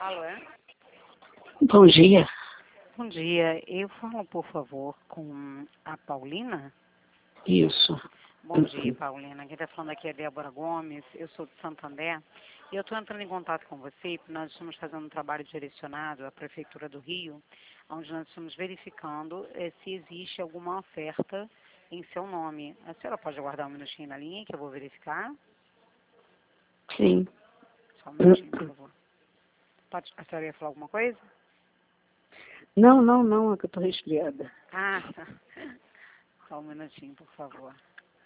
Alô, é? Bom dia. Bom dia. Eu falo, por favor, com a Paulina. Isso. Bom dia, Paulina. Quem está falando aqui é Débora Gomes. Eu sou de Santo André. E eu estou entrando em contato com você porque nós estamos fazendo um trabalho direcionado à Prefeitura do Rio, onde nós estamos verificando se existe alguma oferta em seu nome. A senhora pode aguardar um minutinho na linha que eu vou verificar? Sim. Só um minutinho, por favor. A senhora ia falar alguma coisa? Não, é que eu estou resfriada. Ah, só um minutinho, por favor.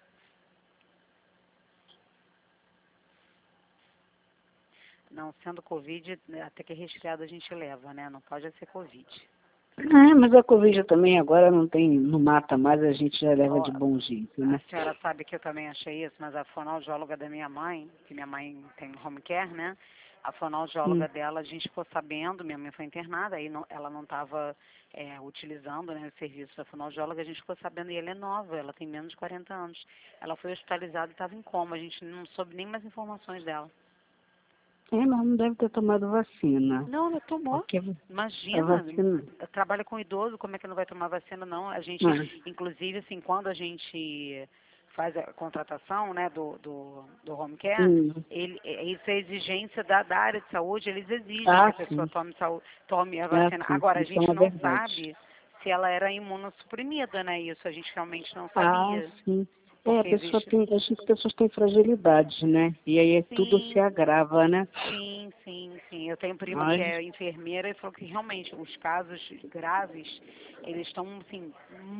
Não, sendo Covid, até que resfriado a gente leva, né? Não pode ser Covid. Mas a Covid também agora não mata mais, a gente já leva de bom jeito, né? A senhora sabe que eu também achei isso, mas a fonoaudióloga da minha mãe, que minha mãe tem home care, né? A fonoaudióloga dela, a gente ficou sabendo, minha mãe foi internada, aí ela não estava utilizando, né, o serviço da fonoaudióloga, a gente ficou sabendo, e ela é nova, ela tem menos de 40 anos. Ela foi hospitalizada e estava em coma, a gente não soube nem mais informações dela. Mas não deve ter tomado vacina. Não, ela tomou. Porque a Imagina, vacina... trabalha com idoso, como é que não vai tomar vacina, não? A gente, inclusive, assim, quando a gente faz a contratação, né, do home care, isso é exigência da área de saúde, eles exigem que a pessoa tome a vacina. Agora, a gente não sabe se ela era imunossuprimida, né? Isso a gente realmente não sabia. Sim. A pessoas têm fragilidade, né? E aí tudo se agrava, né? Sim. Eu tenho prima que é enfermeira e falou que realmente os casos graves, eles estão, assim,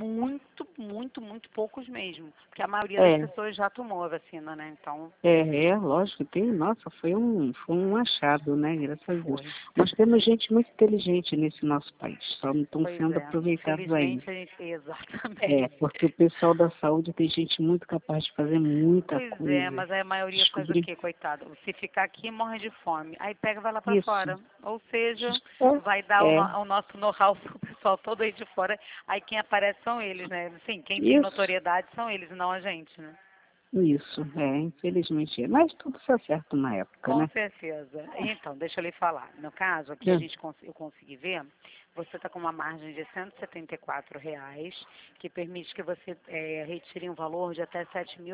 muito poucos mesmo. Porque a maioria das pessoas já tomou a vacina, né? Então... Lógico, nossa, foi um achado, né? Graças a Deus. Nós temos gente muito inteligente nesse nosso país, só não estão sendo aproveitados ainda. Exatamente. Porque o pessoal da saúde tem gente muito capaz de fazer muita coisa. Pois é, mas aí a maioria faz o quê, coitado? Se ficar aqui, morre de fome. Aí pega e vai lá para fora. Ou seja, vai dar o nosso know-how pro pessoal todo aí de fora. Aí quem aparece são eles, né? Sim, quem tem notoriedade são eles, não a gente, né? Isso, infelizmente. Mas tudo se acerta na época, né? Com certeza. Então, deixa eu lhe falar. No caso, aqui eu consegui ver, você está com uma margem de R$ 174, que permite que você retire um valor de até R$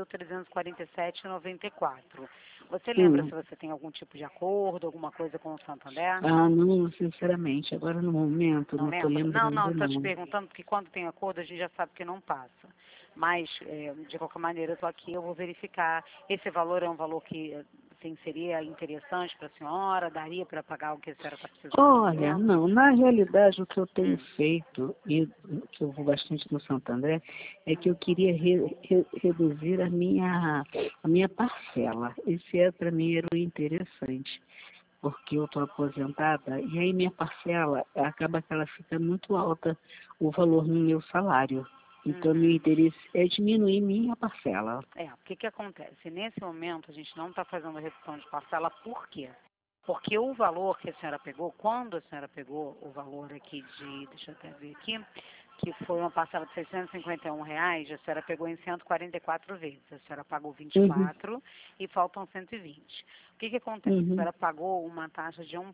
7.347,94. Você lembra se você tem algum tipo de acordo, alguma coisa com o Santander? Não, sinceramente, agora no momento, não estou lembrando. Não, estou te perguntando, porque quando tem acordo a gente já sabe que não passa. Mas, de qualquer maneira, eu estou aqui, eu vou verificar. Esse valor é um valor que seria interessante para a senhora? Daria para pagar o que a senhora está precisando? Olha, não, na realidade o que eu tenho feito, e que eu vou bastante no Santo André, é que eu queria reduzir a minha parcela. Esse para mim era o interessante, porque eu estou aposentada e aí minha parcela acaba que ela fica muito alta, o valor no meu salário. Então, meu interesse é diminuir minha parcela. O que acontece? Nesse momento, a gente não está fazendo redução de parcela, por quê? Porque o valor que a senhora pegou, quando a senhora pegou o valor aqui deixa eu até ver aqui, que foi uma parcela de R$ 651, a senhora pegou em 144 vezes. A senhora pagou 24 e faltam 120. O que acontece? A senhora pagou uma taxa de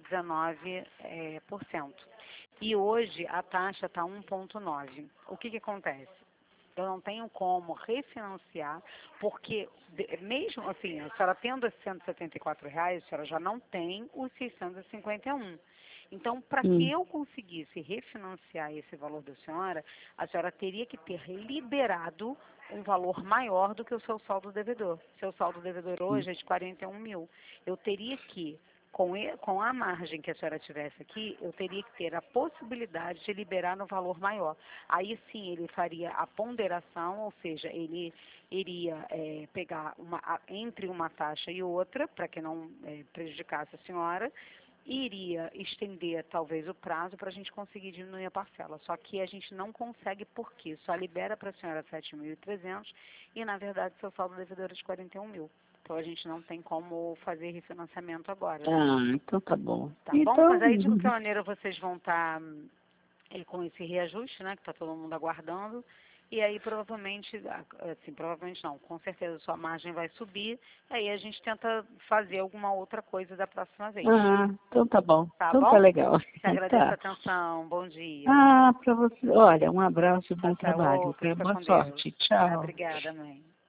1,19%. E hoje a taxa está 1,9%. O que acontece? Eu não tenho como refinanciar, porque mesmo assim, a senhora tendo esses R$ 174, a senhora já não tem os 651. Então, para que eu conseguisse refinanciar esse valor da senhora, a senhora teria que ter liberado um valor maior do que o seu saldo devedor. Seu saldo devedor hoje é de 41 mil. Eu teria que, com a margem que a senhora tivesse aqui, eu teria que ter a possibilidade de liberar no valor maior. Aí sim ele faria a ponderação, ou seja, ele iria pegar entre uma taxa e outra, para que não prejudicasse a senhora, e iria estender talvez o prazo para a gente conseguir diminuir a parcela. Só que a gente não consegue porque só libera para a senhora 7.300 e na verdade seu saldo devedor é de 41 mil. Então a gente não tem como fazer refinanciamento agora. Então tá bom. Tá bom? Mas aí de qualquer maneira vocês vão estar com esse reajuste, né? Que está todo mundo aguardando. e aí provavelmente, assim, provavelmente não, com certeza sua margem vai subir, aí a gente tenta fazer alguma outra coisa da próxima vez. Ah, então tá bom. Tá Então bom? tá legal. Te agradeço a Tá. atenção, bom dia. Ah, para você. Olha, um abraço e bom Até trabalho. outro, fica Boa com Deus. sorte. Ah, Tchau. obrigada, mãe.